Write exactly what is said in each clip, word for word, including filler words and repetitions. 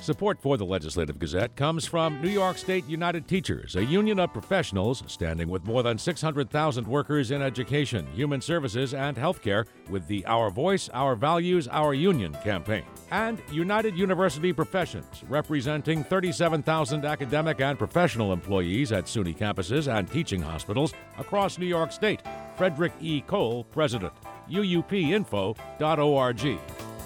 Support for the Legislative Gazette comes from New York State United Teachers, a union of professionals standing with more than six hundred thousand workers in education, human services, and healthcare with the Our Voice, Our Values, Our Union campaign. And United University Professions, representing thirty-seven thousand academic and professional employees at SUNY campuses and teaching hospitals across New York State. Frederick E. Cole, President. U U P info dot org.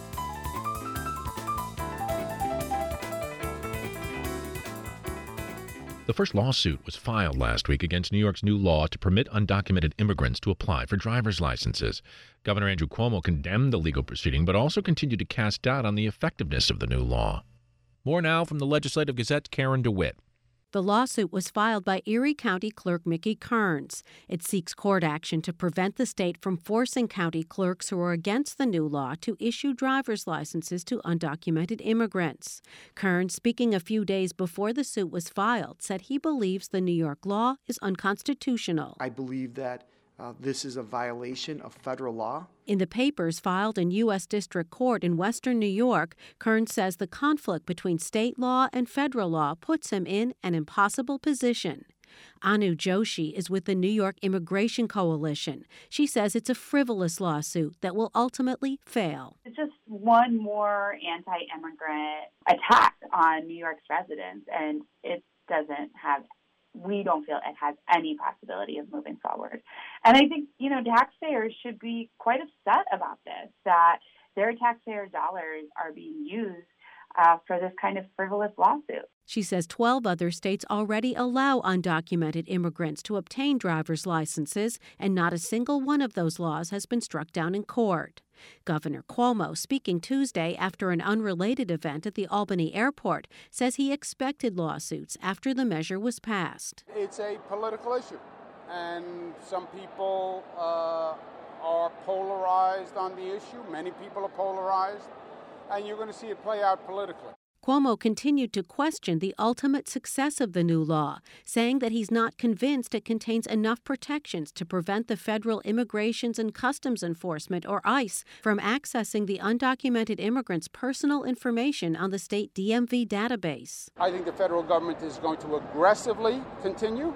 The first lawsuit was filed last week against New York's new law to permit undocumented immigrants to apply for driver's licenses. Governor Andrew Cuomo condemned the legal proceeding, but also continued to cast doubt on the effectiveness of the new law. More now from the Legislative Gazette's Karen DeWitt. The lawsuit was filed by Erie County Clerk Mickey Kearns. It seeks court action to prevent the state from forcing county clerks who are against the new law to issue driver's licenses to undocumented immigrants. Kearns, speaking a few days before the suit was filed, said he believes the New York law is unconstitutional. I believe that uh, this is a violation of federal law. In the papers filed in U S District Court in Western New York, Kearns says the conflict between state law and federal law puts him in an impossible position. Anu Joshi is with the New York Immigration Coalition. She says it's a frivolous lawsuit that will ultimately fail. It's just one more anti-immigrant attack on New York's residents, and it doesn't have we don't feel it has any possibility of moving forward. And I think, you know, taxpayers should be quite upset about this, that their taxpayer dollars are being used uh, for this kind of frivolous lawsuit. She says twelve other states already allow undocumented immigrants to obtain driver's licenses, and not a single one of those laws has been struck down in court. Governor Cuomo, speaking Tuesday after an unrelated event at the Albany airport, says he expected lawsuits after the measure was passed. It's a political issue, and some people uh, are polarized on the issue. Many people are polarized, and you're going to see it play out politically. Cuomo continued to question the ultimate success of the new law, saying that he's not convinced it contains enough protections to prevent the Federal Immigrations and Customs Enforcement, or ICE, from accessing the undocumented immigrants' personal information on the state D M V database. I think the federal government is going to aggressively continue.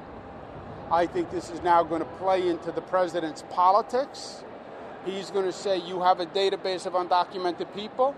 I think this is now going to play into the president's politics. He's going to say, you have a database of undocumented people.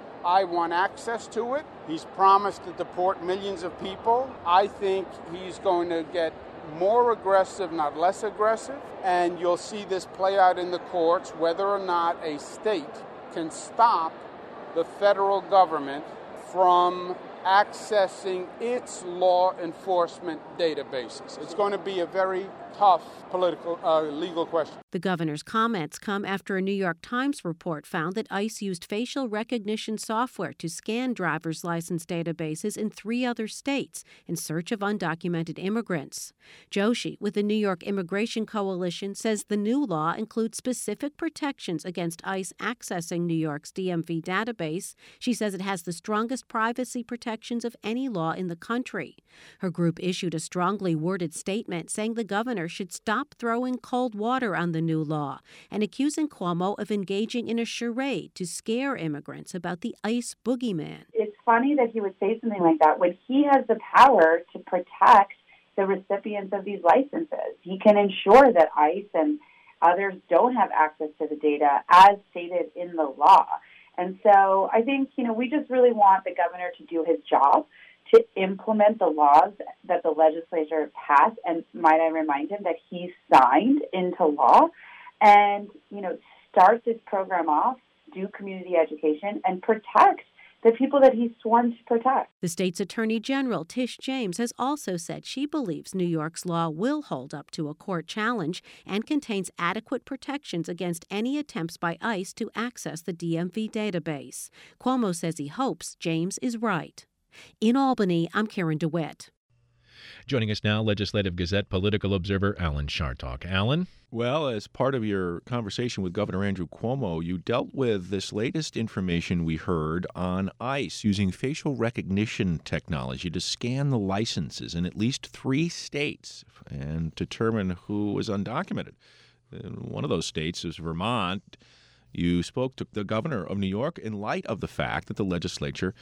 I want access to it. He's promised to deport millions of people. I think he's going to get more aggressive, not less aggressive. And you'll see this play out in the courts, whether or not a state can stop the federal government from accessing its law enforcement databases. It's going to be a very tough political, uh, legal question. The governor's comments come after a New York Times report found that ICE used facial recognition software to scan driver's license databases in three other states in search of undocumented immigrants. Joshi, with the New York Immigration Coalition, says the new law includes specific protections against ICE accessing New York's D M V database. She says it has the strongest privacy protections of any law in the country. Her group issued a strongly worded statement saying the governor should stop throwing cold water on the new law and accusing Cuomo of engaging in a charade to scare immigrants about the ICE boogeyman. It's funny that he would say something like that when he has the power to protect the recipients of these licenses. He can ensure that ICE and others don't have access to the data as stated in the law. And so I think, you know, we just really want the governor to do his job, to implement the laws that the legislature passed, and might I remind him that he signed into law, and, you know, start this program off, do community education, and protect the people that he's sworn to protect. The state's Attorney General, Tish James, has also said she believes New York's law will hold up to a court challenge and contains adequate protections against any attempts by ICE to access the D M V database. Cuomo says he hopes James is right. In Albany, I'm Karen DeWitt. Joining us now, Legislative Gazette political observer Alan Chartock. Alan? Well, as part of your conversation with Governor Andrew Cuomo, you dealt with this latest information we heard on ICE using facial recognition technology to scan the licenses in at least three states and determine who was undocumented. And one of those states is Vermont. You spoke to the governor of New York in light of the fact that the legislature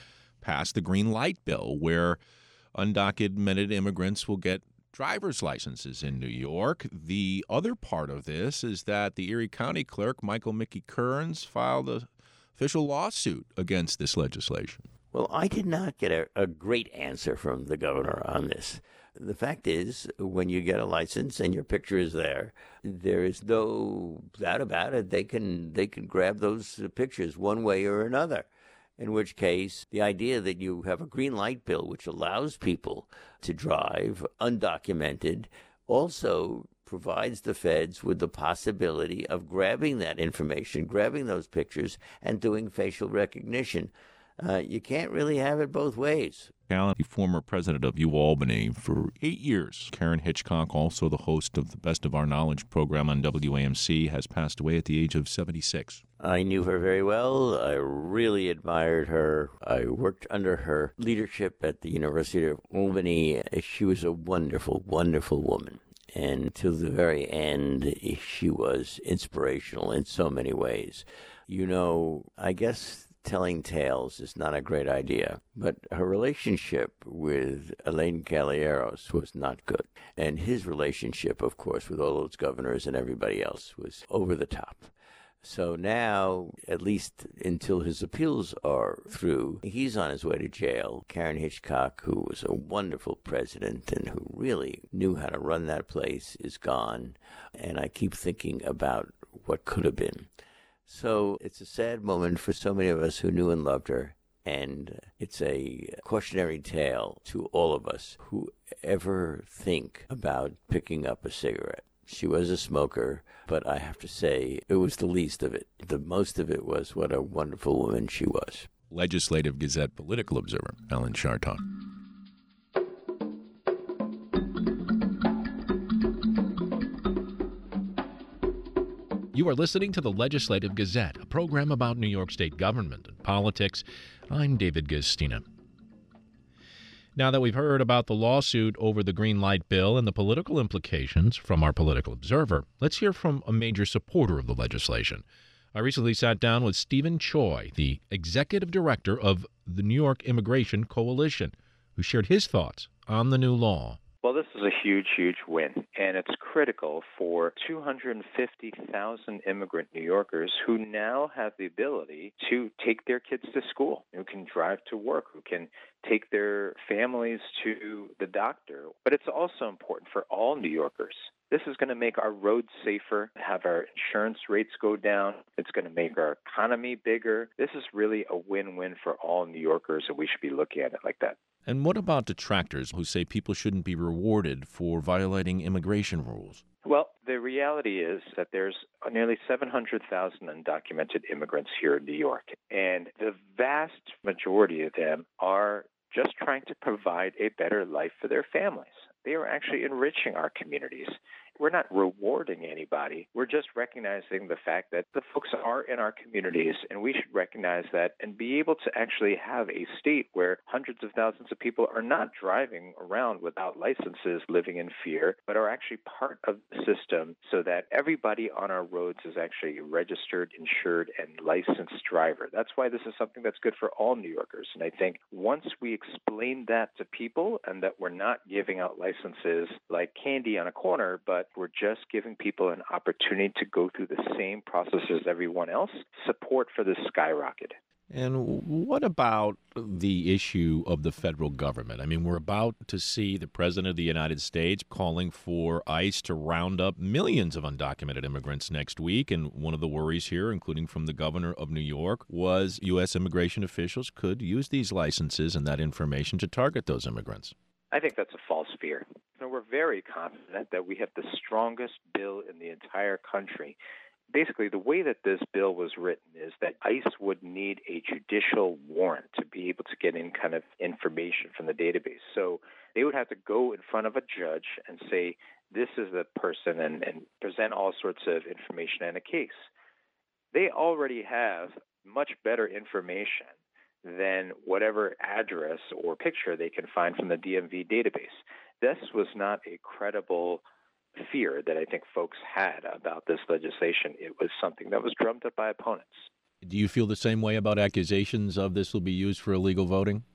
passed the green light bill where undocumented immigrants will get driver's licenses in New York. The other part of this is that the Erie County Clerk, Michael Mickey Kearns, filed an official lawsuit against this legislation. Well, I did not get a, a great answer from the governor on this. The fact is, when you get a license and your picture is there, there is no doubt about it. They can they can grab those pictures one way or another. In which case, the idea that you have a green light bill which allows people to drive undocumented also provides the feds with the possibility of grabbing that information, grabbing those pictures, and doing facial recognition. Uh, you can't really have it both ways. Alan, the former president of UAlbany for eight years. Karen Hitchcock, also the host of the Best of Our Knowledge program on W A M C, has passed away at the age of seventy-six. I knew her very well. I really admired her. I worked under her leadership at the University of Albany. She was a wonderful, wonderful woman. And to the very end, she was inspirational in so many ways. You know, I guess telling tales is not a great idea, but her relationship with Elaine Caballeros was not good. And his relationship, of course, with all those governors and everybody else was over the top. So now, at least until his appeals are through, he's on his way to jail. Karen Hitchcock, who was a wonderful president and who really knew how to run that place, is gone. And I keep thinking about what could have been. So it's a sad moment for so many of us who knew and loved her, and it's a cautionary tale to all of us who ever think about picking up a cigarette. She was a smoker, but I have to say it was the least of it. The most of it was what a wonderful woman she was. Legislative Gazette political observer Alan Chartock. You are listening to the Legislative Gazette, a program about New York State government and politics. I'm David Guistina. Now that we've heard about the lawsuit over the Green Light Bill and the political implications from our political observer, let's hear from a major supporter of the legislation. I recently sat down with Stephen Choi, the executive director of the New York Immigration Coalition, who shared his thoughts on the new law. Well, this is a huge, huge win, and it's critical for two hundred fifty thousand immigrant New Yorkers who now have the ability to take their kids to school, who can drive to work, who can take their families to the doctor. But it's also important for all New Yorkers. This is going to make our roads safer, have our insurance rates go down. It's going to make our economy bigger. This is really a win-win for all New Yorkers, and we should be looking at it like that. And what about detractors who say people shouldn't be rewarded for violating immigration rules? Well, the reality is that there's nearly seven hundred thousand undocumented immigrants here in New York, and the vast majority of them are just trying to provide a better life for their families. They are actually enriching our communities. We're not rewarding anybody. We're just recognizing the fact that the folks are in our communities, and we should recognize that and be able to actually have a state where hundreds of thousands of people are not driving around without licenses, living in fear, but are actually part of the system so that everybody on our roads is actually a registered, insured, and licensed driver. That's why this is something that's good for all New Yorkers. And I think once we explain that to people and that we're not giving out licenses like candy on a corner, but we're just giving people an opportunity to go through the same process as everyone else, support for this skyrocketed. And what about the issue of the federal government? I mean, we're about to see the President of the United States calling for ICE to round up millions of undocumented immigrants next week. And one of the worries here, including from the governor of New York, was U S immigration officials could use these licenses and that information to target those immigrants. I think that's a false fear. You know, we're very confident that we have the strongest bill in the entire country. Basically, the way that this bill was written is that ICE would need a judicial warrant to be able to get in kind of information from the database. So they would have to go in front of a judge and say, this is the person, and, and present all sorts of information in a case. They already have much better information than whatever address or picture they can find from the D M V database. This was not a credible fear that I think folks had about this legislation. It was something that was drummed up by opponents. Do you feel the same way about accusations of this will be used for illegal voting?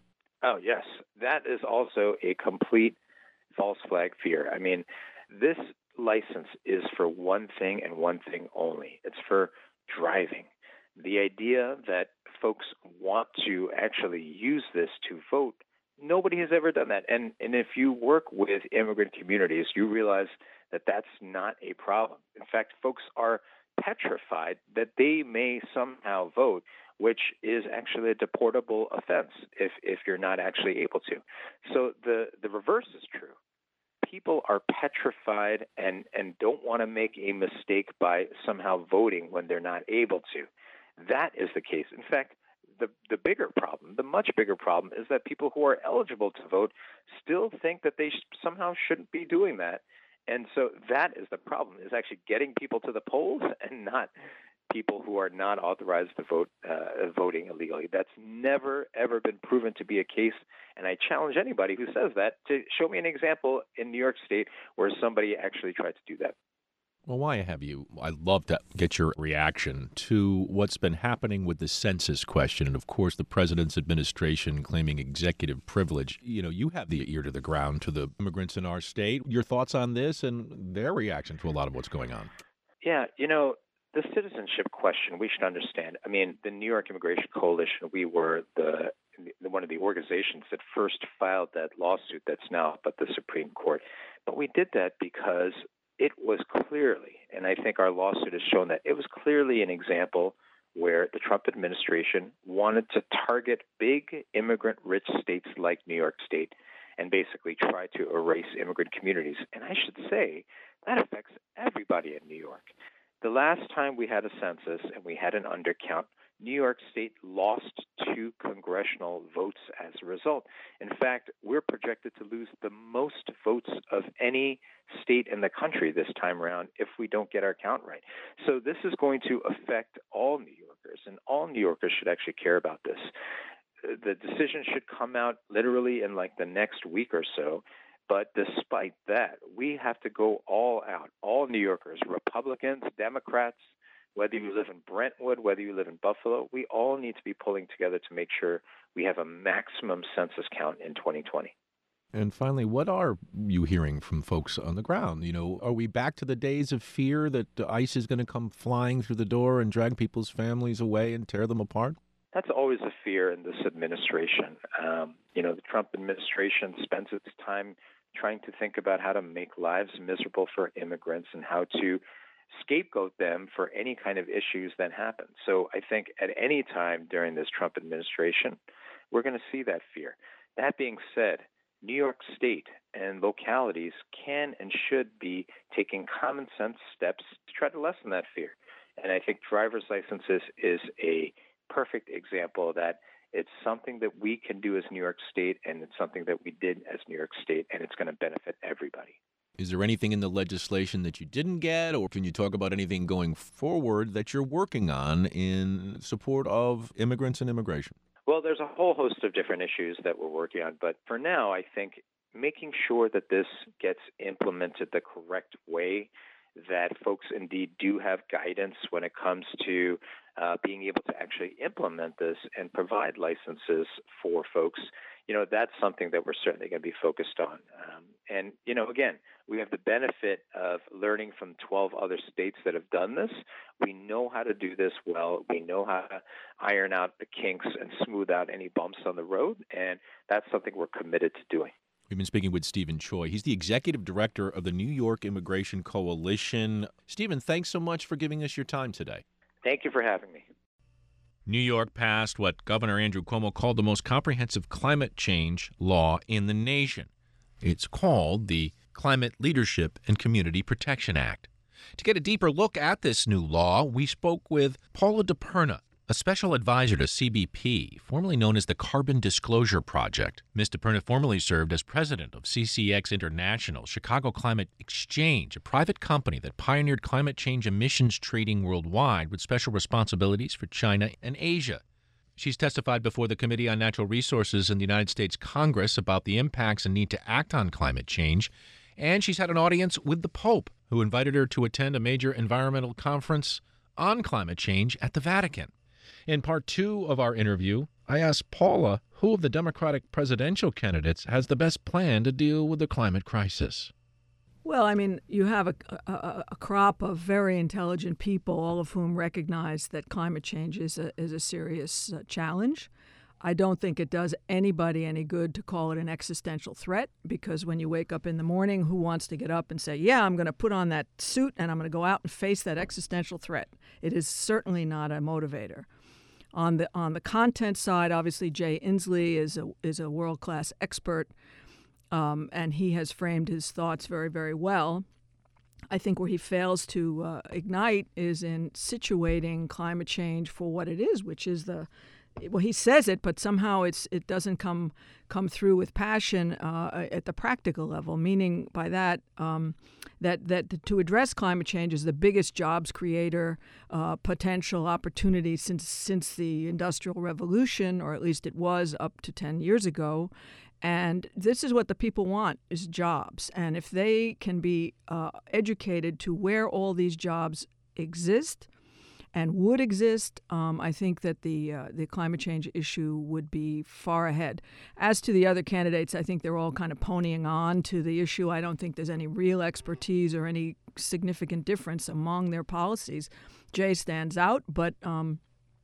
Oh, yes. That is also a complete false flag fear. I mean, this license is for one thing and one thing only. It's for driving. The idea that folks want to actually use this to vote, nobody has ever done that. And and if you work with immigrant communities, you realize that that's not a problem. In fact, folks are petrified that they may somehow vote, which is actually a deportable offense if, if you're not actually able to. So the, the reverse is true. People are petrified and, and don't want to make a mistake by somehow voting when they're not able to. That is the case. In fact, the, the bigger problem, the much bigger problem, is that people who are eligible to vote still think that they sh- somehow shouldn't be doing that. And so that is the problem, is actually getting people to the polls and not people who are not authorized to vote, uh, voting illegally. That's never, ever been proven to be a case. And I challenge anybody who says that to show me an example in New York State where somebody actually tried to do that. Well, why have you? I'd love to get your reaction to what's been happening with the census question. And, of course, the president's administration claiming executive privilege. You know, you have the ear to the ground to the immigrants in our state. Your thoughts on this and their reaction to a lot of what's going on? Yeah, you know, the citizenship question, we should understand. I mean, the New York Immigration Coalition, we were the one of the organizations that first filed that lawsuit that's now up at the Supreme Court. But we did that because it was clearly, and I think our lawsuit has shown that, it was clearly an example where the Trump administration wanted to target big immigrant-rich states like New York State and basically try to erase immigrant communities. And I should say that affects everybody in New York. The last time we had a census and we had an undercount, New York State lost two congressional votes as a result. In fact, we're projected to lose the most votes of any state in the country this time around if we don't get our count right. So this is going to affect all New Yorkers, and all New Yorkers should actually care about this. The decision should come out literally in like the next week or so. But despite that, we have to go all out, all New Yorkers, Republicans, Democrats, whether you live in Brentwood, whether you live in Buffalo, we all need to be pulling together to make sure we have a maximum census count in twenty twenty. And finally, what are you hearing from folks on the ground? You know, are we back to the days of fear that ICE is going to come flying through the door and drag people's families away and tear them apart? That's always a fear in this administration. Um, you know, the Trump administration spends its time trying to think about how to make lives miserable for immigrants and how to scapegoat them for any kind of issues that happen. So I think at any time during this Trump administration, we're going to see that fear. That being said, New York State and localities can and should be taking common sense steps to try to lessen that fear. And I think driver's licenses is a perfect example of that. It's something that we can do as New York State, and it's something that we did as New York State, and it's going to benefit everybody. Is there anything in the legislation that you didn't get, or can you talk about anything going forward that you're working on in support of immigrants and immigration? Well, there's a whole host of different issues that we're working on, but for now, I think making sure that this gets implemented the correct way, that folks indeed do have guidance when it comes to uh, being able to actually implement this and provide licenses for folks, you know, that's something that we're certainly going to be focused on. Um, and, you know, again, we have the benefit of learning from twelve other states that have done this. We know how to do this well. We know how to iron out the kinks and smooth out any bumps on the road, and that's something we're committed to doing. We've been speaking with Stephen Choi. He's the executive director of the New York Immigration Coalition. Stephen, thanks so much for giving us your time today. Thank you for having me. New York passed what Governor Andrew Cuomo called the most comprehensive climate change law in the nation. It's called the Climate Leadership and Community Protection Act. To get a deeper look at this new law, we spoke with Paula DePerna, a special advisor to C B P, formerly known as the Carbon Disclosure Project. Miz DePerna formerly served as president of C C X International, Chicago Climate Exchange, a private company that pioneered climate change emissions trading worldwide with special responsibilities for China and Asia. She's testified before the Committee on Natural Resources in the United States Congress about the impacts and need to act on climate change. And she's had an audience with the Pope, who invited her to attend a major environmental conference on climate change at the Vatican. In part two of our interview, I asked Paula who of the Democratic presidential candidates has the best plan to deal with the climate crisis. Well, I mean, you have a, a, a crop of very intelligent people, all of whom recognize that climate change is a, is a serious uh, challenge. I don't think it does anybody any good to call it an existential threat, because when you wake up in the morning, who wants to get up and say, yeah, I'm going to put on that suit and I'm going to go out and face that existential threat? It is certainly not a motivator. On the on the content side, obviously, Jay Inslee is a, is a world-class expert. Um, and he has framed his thoughts very, very well. I think where he fails to uh, ignite is in situating climate change for what it is, which is the, well, he says it, but somehow it's it doesn't come come through with passion uh, at the practical level. Meaning by that um, that that to address climate change is the biggest jobs creator uh, potential opportunity since since the Industrial Revolution, or at least it was up to ten years ago. And this is what the people want, is jobs. And if they can be uh, educated to where all these jobs exist and would exist, um, I think that the uh, the climate change issue would be far ahead. As to the other candidates, I think they're all kind of ponying on to the issue. I don't think there's any real expertise or any significant difference among their policies. Jay stands out, but um,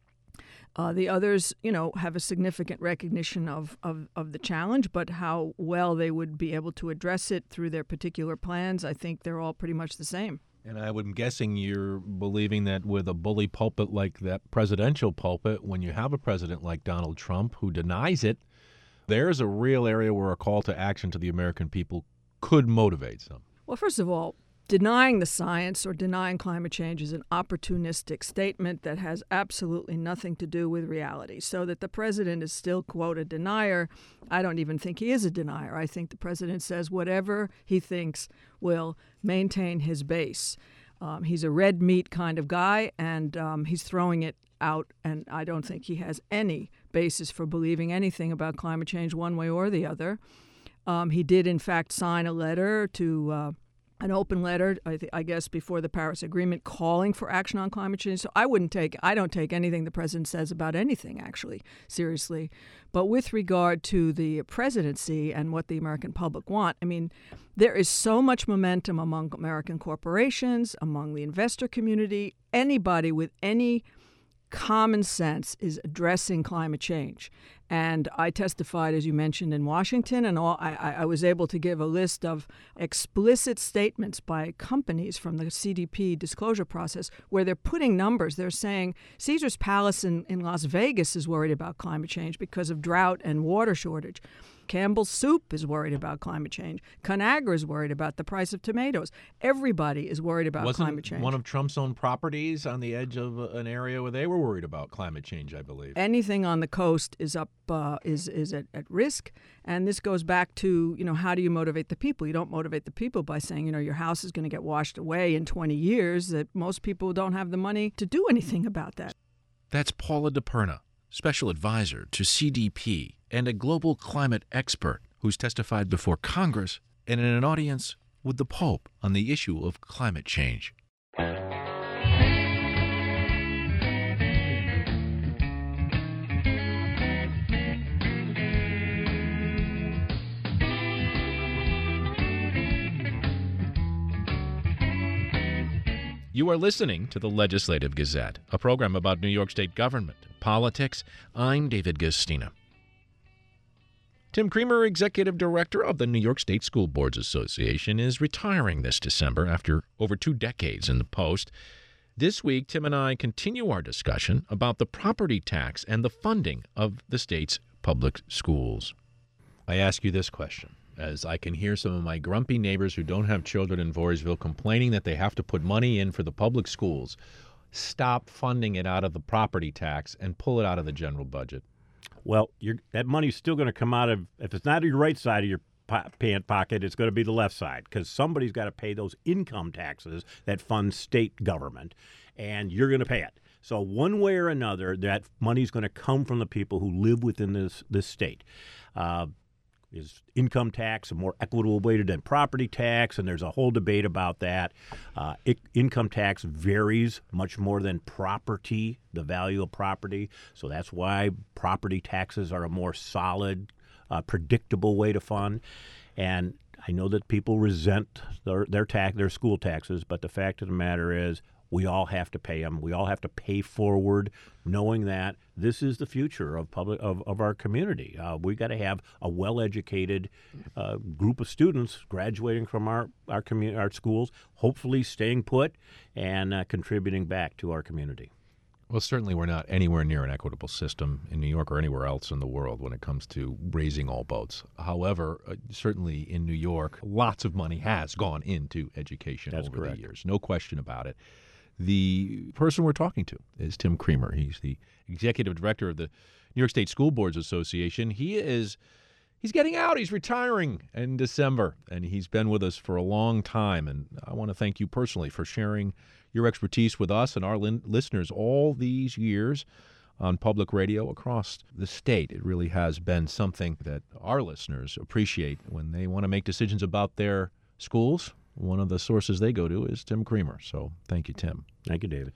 Uh, the others, you know, have a significant recognition of, of, of the challenge, but how well they would be able to address it through their particular plans, I think they're all pretty much the same. And I'm guessing you're believing that with a bully pulpit like that presidential pulpit, when you have a president like Donald Trump who denies it, there's a real area where a call to action to the American people could motivate some. Well, first of all, denying the science or denying climate change is an opportunistic statement that has absolutely nothing to do with reality. So that the president is still, quote, a denier, I don't even think he is a denier. I think the president says whatever he thinks will maintain his base. Um, he's a red meat kind of guy, and um, he's throwing it out, and I don't think he has any basis for believing anything about climate change one way or the other. Um, he did, in fact, sign a letter to uh, an open letter, I, th- I guess, before the Paris Agreement calling for action on climate change. So I wouldn't take, I don't take anything the president says about anything, actually, seriously. But with regard to the presidency and what the American public want, I mean, there is so much momentum among American corporations, among the investor community. Anybody with any common sense is addressing climate change. And I testified, as you mentioned, in Washington, and all, I, I was able to give a list of explicit statements by companies from the C D P disclosure process where they're putting numbers. They're saying Caesar's Palace in, in Las Vegas is worried about climate change because of drought and water shortage. Campbell's Soup is worried about climate change. Conagra is worried about the price of tomatoes. Everybody is worried about Wasn't climate change. One of Trump's own properties on the edge of an area where they were worried about climate change, I believe. Anything on the coast is up uh, is is at, at risk, and this goes back to, you know, how do you motivate the people? You don't motivate the people by saying, you know, your house is going to get washed away in twenty years. That most people don't have the money to do anything about that. That's Paula DePerna, special advisor to C D P and a global climate expert who's testified before Congress and in an audience with the Pope on the issue of climate change. You are listening to the Legislative Gazette, a program about New York State government and politics. I'm David Gastina. Tim Creamer, Executive Director of the New York State School Boards Association, is retiring this December after over two decades in the post. This week, Tim and I continue our discussion about the property tax and the funding of the state's public schools. I ask you this question, as I can hear some of my grumpy neighbors who don't have children in Voorheesville complaining that they have to put money in for the public schools. Stop funding it out of the property tax and pull it out of the general budget. Well, you're, that money's still going to come out of, if it's not your right side of your po- pant pocket, it's going to be the left side, because somebody's got to pay those income taxes that fund state government, and you're going to pay it. So one way or another, that money's going to come from the people who live within this, this state. Uh, Is income tax a more equitable way than property tax? And there's a whole debate about that. Uh, I- income tax varies much more than property, the value of property. So that's why property taxes are a more solid, uh, predictable way to fund. And I know that people resent their their tax, their school taxes, but the fact of the matter is, we all have to pay them. We all have to pay forward, knowing that this is the future of public of, of our community. Uh, we got to have a well-educated uh, group of students graduating from our our community, our schools, hopefully staying put and uh, contributing back to our community. Well, certainly we're not anywhere near an equitable system in New York or anywhere else in the world when it comes to raising all boats. However, uh, certainly in New York, lots of money has gone into education That's over correct. the years. No question about it. The person we're talking to is Tim Creamer. He's the executive director of the New York State School Boards Association. He is he's getting out. He's retiring in December, and he's been with us for a long time. And I want to thank you personally for sharing your expertise with us and our lin- listeners all these years on public radio across the state. It really has been something that our listeners appreciate when they want to make decisions about their schools. One of the sources they go to is Tim Creamer. So thank you, Tim. Thank you, David.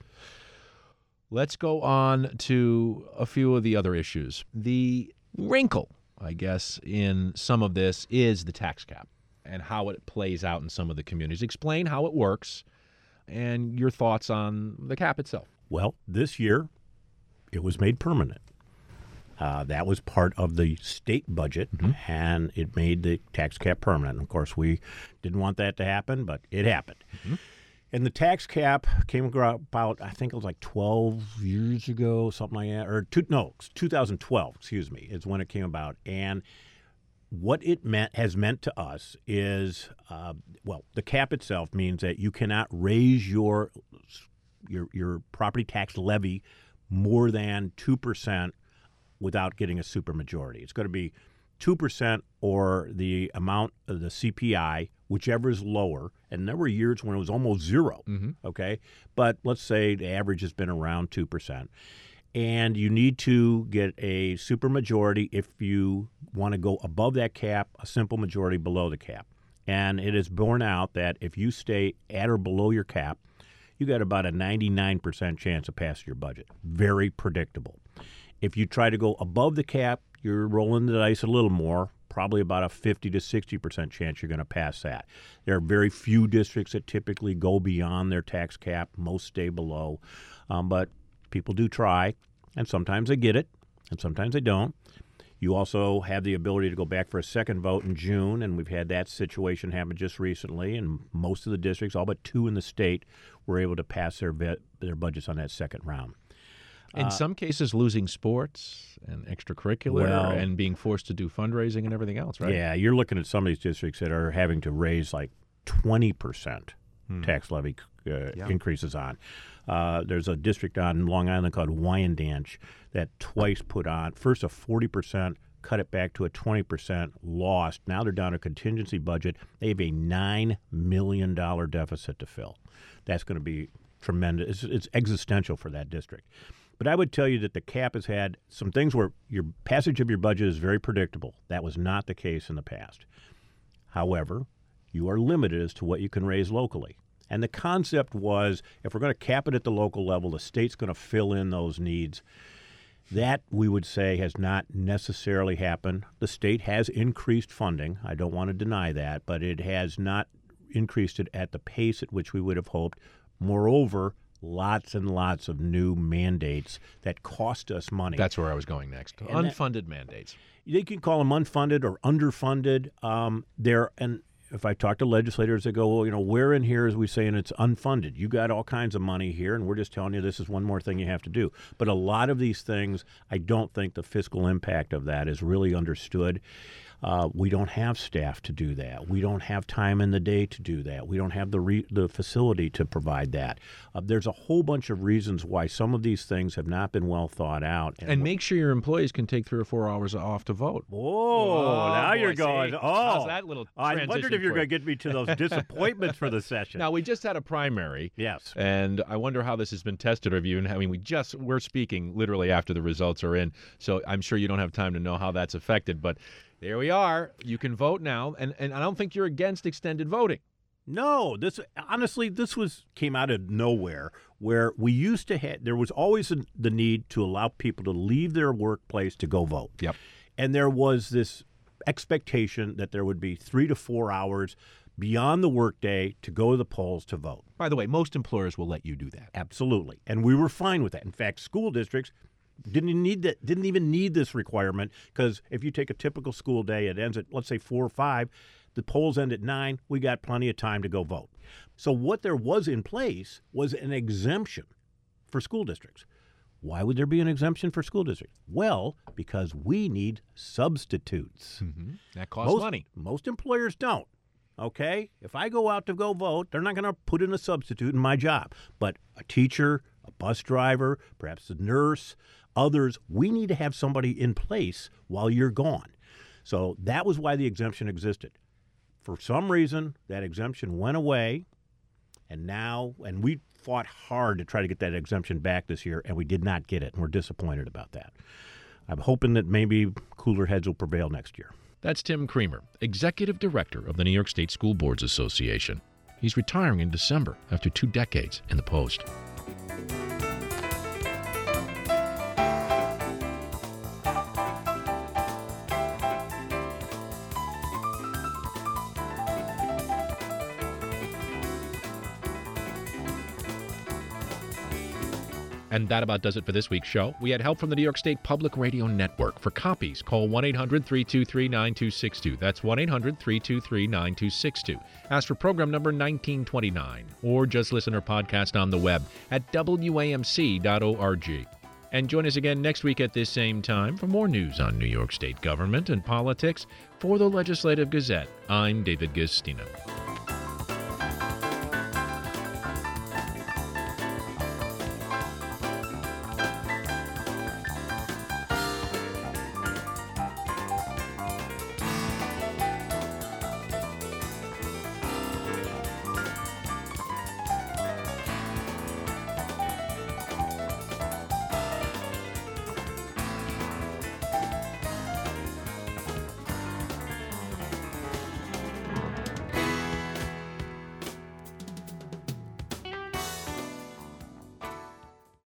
Let's go on to a few of the other issues. The wrinkle, I guess, in some of this is the tax cap and how it plays out in some of the communities. Explain how it works and your thoughts on the cap itself. Well, this year it was made permanent. Uh, that was part of the state budget, mm-hmm. and it made the tax cap permanent. And of course, we didn't want that to happen, but it happened. Mm-hmm. And the tax cap came about, I think it was like twelve years ago, something like that, or two, no, two thousand twelve, excuse me, is when it came about. And what it meant has meant to us is, uh, well, the cap itself means that you cannot raise your your your property tax levy more than two percent without getting a supermajority. It's going to be two percent or the amount of the C P I, whichever is lower. And there were years when it was almost zero, mm-hmm. okay? But let's say the average has been around two percent. And you need to get a supermajority if you want to go above that cap, a simple majority below the cap. And it is borne out that if you stay at or below your cap, you got about a ninety-nine percent chance of passing your budget. Very predictable. If you try to go above the cap, you're rolling the dice a little more, probably about a fifty to sixty percent chance you're going to pass that. There are very few districts that typically go beyond their tax cap. Most stay below. Um, but people do try, and sometimes they get it, and sometimes they don't. You also have the ability to go back for a second vote in June, and we've had that situation happen just recently, and most of the districts, all but two in the state, were able to pass their, vet, their budgets on that second round. In uh, some cases, losing sports and extracurricular well, and being forced to do fundraising and everything else, right? Yeah, you're looking at some of these districts that are having to raise like twenty percent hmm. tax levy uh, yeah. increases on. Uh, there's a district on Long Island called Wyandanch that twice put on, first a forty percent, cut it back to a twenty percent, lost. Now they're down a contingency budget. They have a nine million dollars deficit to fill. That's going to be tremendous. It's, it's existential for that district. But I would tell you that the cap has had some things where your passage of your budget is very predictable. That was not the case in the past. However, you are limited as to what you can raise locally. And the concept was, if we're going to cap it at the local level, the state's going to fill in those needs. That, we would say, has not necessarily happened. The state has increased funding. I don't want to deny that, but it has not increased it at the pace at which we would have hoped. Moreover, lots and lots of new mandates that cost us money. That's where I was going next. And unfunded that, mandates. You can call them unfunded or underfunded. Um, they're and if I talk to legislators, they go, well, you know, where in here is we saying it's unfunded? You got all kinds of money here, and we're just telling you this is one more thing you have to do. But a lot of these things, I don't think the fiscal impact of that is really understood. Uh, we don't have staff to do that. We don't have time in the day to do that. We don't have the re- the facility to provide that. Uh, there's a whole bunch of reasons why some of these things have not been well thought out. And, and make sure your employees can take three or four hours off to vote. Whoa, oh, now boy, you're going. See, oh, how's that little transition? I wondered if you were going to get me to those disappointments for the session. Now, we just had a primary. Yes. And I wonder how this has been tested or viewed. I mean, we just, we're speaking literally after the results are in, so I'm sure you don't have time to know how that's affected, but There we are. You can vote now, and, and I don't think you're against extended voting. No, this honestly, this was came out of nowhere. Where we used to have, there was always a, the need to allow people to leave their workplace to go vote. Yep. And there was this expectation that there would be three to four hours beyond the workday to go to the polls to vote. By the way, most employers will let you do that. Absolutely, and we were fine with that. In fact, school districts didn't even need that. Didn't even need this requirement because if you take a typical school day, it ends at let's say four or five. The polls end at nine. We got plenty of time to go vote. So what there was in place was an exemption for school districts. Why would there be an exemption for school districts? Well, because we need substitutes. Mm-hmm. That costs most, money. Most employers don't. Okay? If I go out to go vote, they're not going to put in a substitute in my job. But a teacher, a bus driver, perhaps a nurse, others, we need to have somebody in place while you're gone. So that was why the exemption existed. For some reason, that exemption went away, and now, and we fought hard to try to get that exemption back this year, and we did not get it, and we're disappointed about that. I'm hoping that maybe cooler heads will prevail next year. That's Tim Creamer, Executive Director of the New York State School Boards Association. He's retiring in December after two decades in the post. And that about does it for this week's show. We had help from the New York State Public Radio Network. For copies, call one eight hundred three two three nine two six two. That's one eight hundred three two three nine two six two. Ask for program number nineteen twenty-nine, or just listen or podcast on the web at W A M C dot org. And join us again next week at this same time for more news on New York State government and politics. For the Legislative Gazette, I'm David Guistina.